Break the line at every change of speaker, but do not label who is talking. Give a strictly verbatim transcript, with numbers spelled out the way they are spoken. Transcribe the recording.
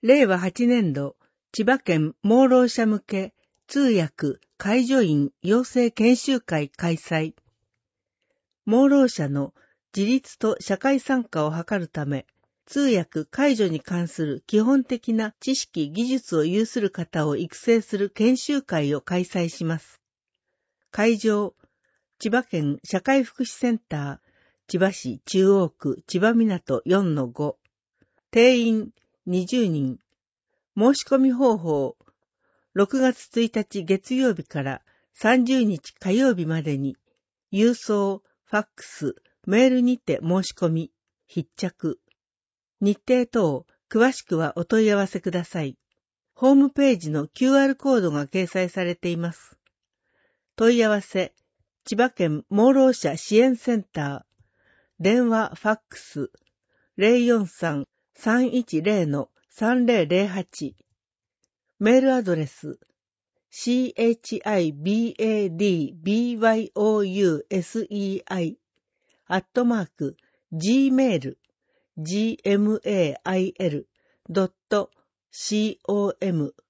れいわはちねんど、千葉県盲ろう者向け通訳介助員養成研修会開催。盲ろう者の自立と社会参加を図るため、通訳介助に関する基本的な知識技術を有する方を育成する研修会を開催します。会場、千葉県社会福祉センター、千葉市中央区千葉港 よんのご。定員にじゅうにん。申し込み方法、ろくがつついたち月曜日からさんじゅうにち火曜日までに、郵送、ファックス、メールにて申し込み、必着。日程等、詳しくはお問い合わせください。ホームページの キューアール コードが掲載されています。問い合わせ、千葉県盲ろう者支援センター、電話ファックス ゼロよんさん さんいちゼロ さんゼロゼロはち、メールアドレス チバドボウセイ アットマーク gmail gmail ドット com